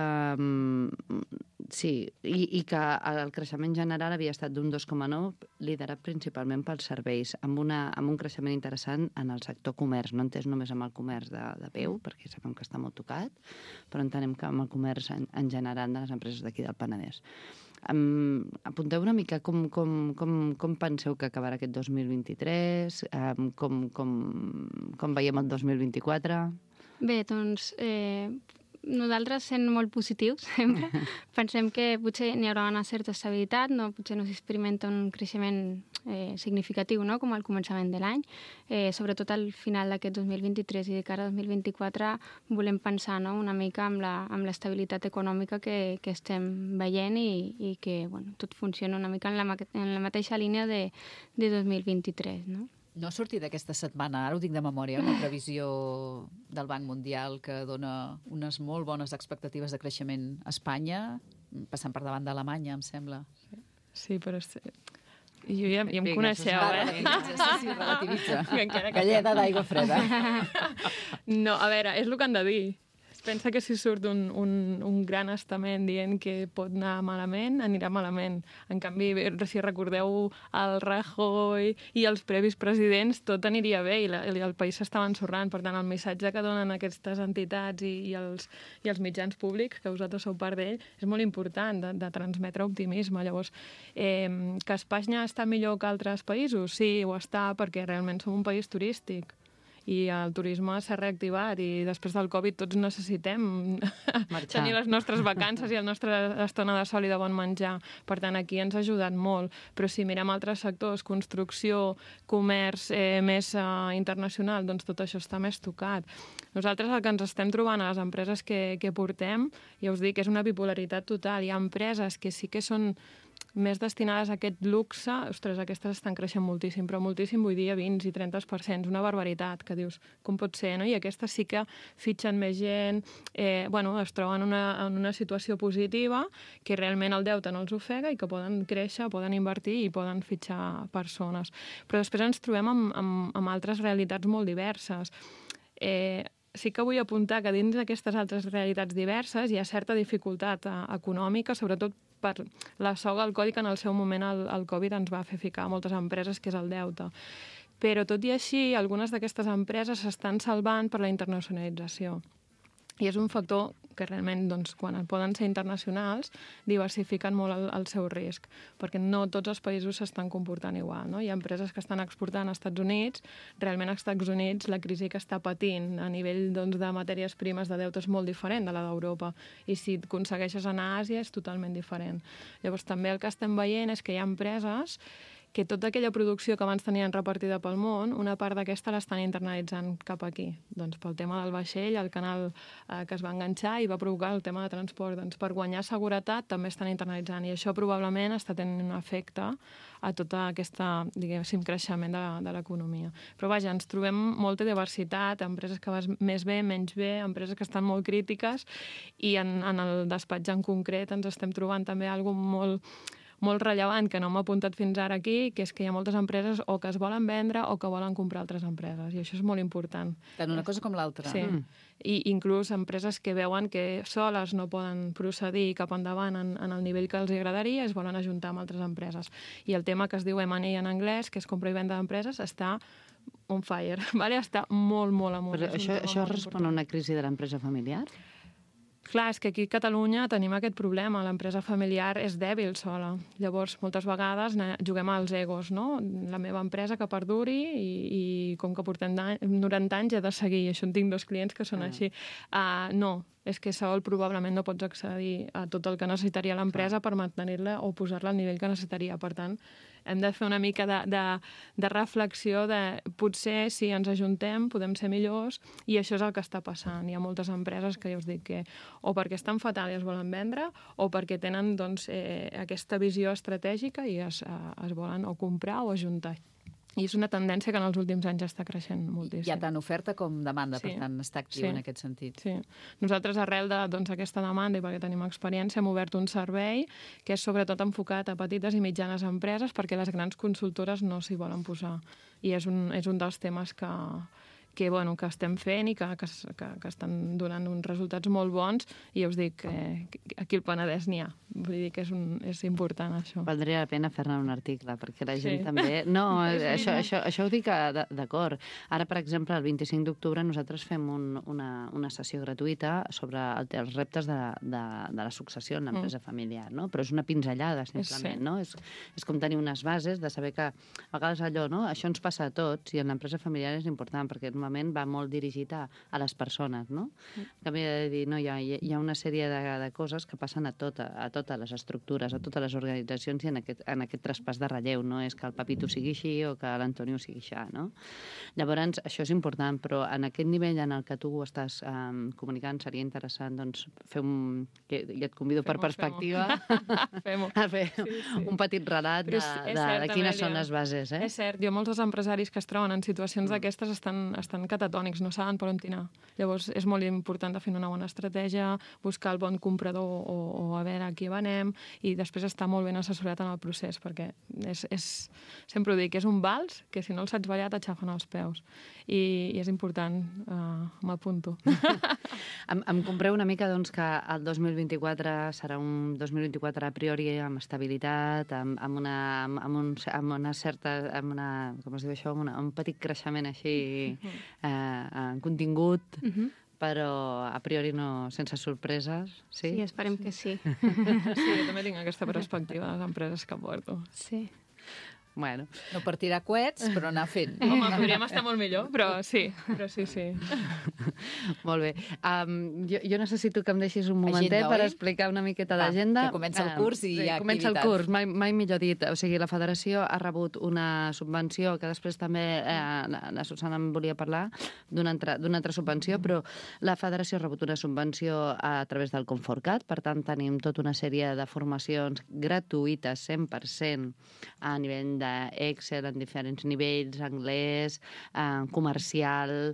que el creixement general havia estat d'un 2,9, liderat principalment pels serveis, amb un creixement interessant en el sector comerç, no entès només amb el comerç de peu, perquè sabem que està molt tocat, però entenem que amb el comerç en general de les empreses d'aquí del Penedès. Apunteu una mica com penseu que acabarà aquest 2023, com veiem el 2024? Bé, doncs... Nosaltres, sent molt positius, sempre, pensem que potser n'hi haurà una certa estabilitat, potser no s'experimenta un creixement significatiu, com al començament de l'any, sobretot al final d'aquest 2023 i de cara a 2024 volem pensar una mica amb l'estabilitat econòmica que estem veient i que tot funciona una mica en la mateixa línia de 2023, no? No ha sortit aquesta setmana, ara ho dic de memòria, una previsió del Banc Mundial que dona unes molt bones expectatives de creixement a Espanya. passant per davant d'Alemanya, em sembla. Sí, però... Jo ja em coneixeu, Sí, relativitza. Galleda d'aigua freda. No, a veure, és el que han de dir. Pensa que si surt un gran estament dient que pot anar malament, anirà malament. En canvi, si recordeu el Rajoy i els previs presidents, tot aniria bé i el país s'estava ensorrant. Per tant, el missatge que donen aquestes entitats i els mitjans públics, que vosaltres sou part d'ell, és molt important de transmetre optimisme. Llavors, que Espanya està millor que altres països? Sí, ho està, perquè realment som un país turístic. I el turisme s'ha reactivat i després del Covid tots necessitem tenir les nostres vacances i la nostra estona de sol i de bon menjar. Per tant, aquí ens ha ajudat molt. Però si mirem altres sectors, construcció, comerç més internacional, doncs tot això està més tocat. Nosaltres el que ens estem trobant a les empreses que portem, ja us dic, és una bipolaritat total. Hi ha empreses que sí que són més destinades a aquest luxe, ostres, aquestes estan creixent moltíssim, però moltíssim, vull dir, a 20 i 30%, una barbaritat, que dius, com pot ser, no? I aquestes sí que fitxen més gent, es troben en una situació positiva, que realment el deute no els ofega i que poden créixer, poden invertir i poden fitxar persones. Però després ens trobem amb altres realitats molt diverses. Sí que vull apuntar que dins d'aquestes altres realitats diverses hi ha certa dificultat econòmica, sobretot per la soga al codi que en el seu moment el Covid ens va fer ficar a moltes empreses, que és el deute. Però tot i així, algunes d'aquestes empreses s'estan salvant per la internacionalització. I és un factor que realment, doncs, quan poden ser internacionals, diversifiquen molt el seu risc, perquè no tots els països s'estan comportant igual, no? Hi ha empreses que estan exportant als Estats Units, realment als Estats Units la crisi que està patint a nivell, doncs, de matèries primes de deute és molt diferent de la d'Europa, i si aconsegueixes anar a Àsia és totalment diferent. Llavors també el que estem veient és que hi ha empreses que tota aquella producció que abans tenien repartida pel món, una part d'aquesta l'estan internalitzant cap aquí. Doncs pel tema del vaixell, el canal que es va enganxar i va provocar el tema de transport. Doncs per guanyar seguretat també estan internalitzant i això probablement està tenint un efecte a tota aquesta, diguéssim, creixement de l'economia. Però vaja, ens trobem molta diversitat, empreses que vas més bé, menys bé, empreses que estan molt crítiques i en el despatx en concret ens estem trobant també alguna molt rellevant que no m'ha apuntat fins ara aquí, que és que hi ha moltes empreses o que es volen vendre o que volen comprar altres empreses, i això és molt important. Tant una cosa com l'altra. Sí, i inclús empreses que veuen que soles no poden procedir cap endavant en el nivell que els agradaria, es volen ajuntar amb altres empreses. I el tema que es diu M&A en anglès, que és compra i venda d'empreses, està on fire, ¿vale? Està molt, molt amunt. Però això respon a una crisi de l'empresa familiar? Clar, és que aquí a Catalunya tenim aquest problema. L'empresa familiar és dèbil sola. Llavors, moltes vegades juguem als egos, no? La meva empresa que perduri i com que portem 90 anys he de seguir. Això en tinc 2 clients que són així. No, és que sol probablement no pots accedir a tot el que necessitaria l'empresa per mantenir-la o posar-la al nivell que necessitaria. Per tant, hem de fer una mica de reflexió de potser si ens ajuntem podem ser millors, i això és el que està passant. Hi ha moltes empreses que ja us dic que o perquè estan fatal i es volen vendre o perquè tenen doncs, aquesta visió estratègica i es volen o comprar o ajuntar. I és una tendència que en els últims anys està creixent moltíssim. Hi ha tant oferta com demanda, per tant, està actiu en aquest sentit. Sí. Nosaltres, arrel d'aquesta demanda i perquè tenim experiència, hem obert un servei que és sobretot enfocat a petites i mitjanes empreses perquè les grans consultores no s'hi volen posar. I és un dels temes que estem fent i que estan donant uns resultats molt bons, i ja us dic que aquí al Penedès n'hi ha. Vull dir que és important, això. Valdria la pena fer-ne un article, perquè la gent també... No, això ho dic d'acord. Ara, per exemple, el 25 d'octubre nosaltres fem una sessió gratuïta sobre els reptes de la successió en l'empresa familiar, no? Però és una pinzellada, simplement, no? És com tenir unes bases de saber que a vegades allò, no? Això ens passa a tots, i en l'empresa familiar és important, perquè normalment va molt dirigit a les persones, no? En canvi, de dir, no, hi ha una sèrie de coses que passen a totes les estructures, a totes les organitzacions, i en aquest traspàs de relleu, no és que el Papito sigui així o que l'Antonio sigui així, no? Llavors, això és important, però en aquest nivell en el que tu estàs comunicant seria interessant, doncs, i et convido per perspectiva a fer un petit relat de quines són les bases. És cert, molts dels empresaris que es troben en situacions d'aquestes estan estan catatònics, no saben per on tirar. Llavors, és molt important definir una bona estratègia, buscar el bon comprador o a veure a qui venem, i després estar molt ben assessorat en el procés, perquè sempre ho dic, és un vals que si no el saps ballar t'aixafen els peus. I és important, m'apunto. Em compreu una mica doncs, que el 2024 serà un 2024 a priori amb estabilitat, amb una certa, com es diu això, un petit creixement així en contingut, però a priori no, sense sorpreses. Sí, esperem que sí. Sí, jo també tinc aquesta perspectiva de les empreses que porto. Sí. Bueno. No per tirar coets, però anar fent. Home, podríem estar molt millor, però sí. Molt bé. Jo necessito que em deixis un momentet per explicar una miqueta d'agenda. Que comença el curs i hi ha activitats. Comença el curs, mai millor dit. O sigui, la federació ha rebut una subvenció, que després també la Susana em volia parlar d'una altra subvenció, però la federació ha rebut una subvenció a través del Conforcat, per tant tenim tota una sèrie de formacions gratuïtes, 100%, a nivell d'Excel en diferents nivells, anglès, comercial,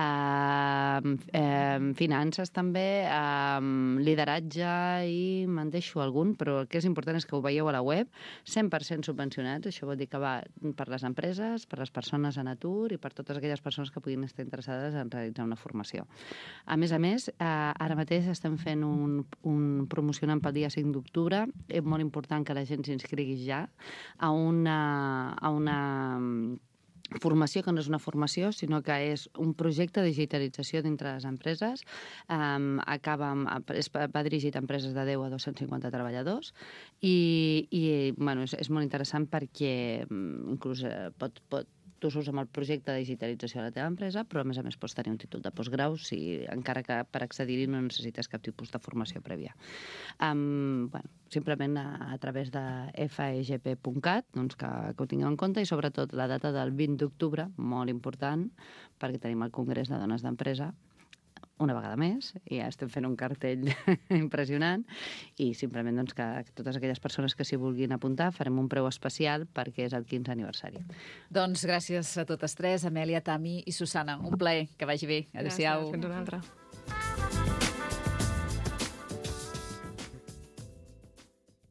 finances també, lideratge i me'n deixo algun, però el que és important és que ho veieu a la web, 100% subvencionats, això vol dir que va per les empreses, per les persones en atur i per totes aquelles persones que puguin estar interessades en realitzar una formació. A més, ara mateix estem fent un promocionant pel dia 5 d'octubre, és molt important que la gent s'inscrigui ja a una formació que no és una formació, sinó que és un projecte de digitalització dintre les empreses. Va dirigit a empreses de 10 a 250 treballadors i bueno, és molt interessant perquè inclús tu surts amb el projecte de digitalització de la teva empresa, però a més pots tenir un títol de postgrau, encara que per accedir-hi no necessites cap tipus de formació prèvia. Simplement a través de fegp.cat, doncs que ho tingueu en compte, i sobretot la data del 20 d'octubre, molt important, perquè tenim el Congrés de Dones d'Empresa, una vegada més, i ja estem fent un cartell impressionant, i simplement doncs, que totes aquelles persones que s'hi vulguin apuntar farem un preu especial perquè és el 15 aniversari. Doncs gràcies a totes tres, Amèlia, Tami i Susana. Un plaer, que vagi bé. Adéu-siau. Gràcies, fins una altra.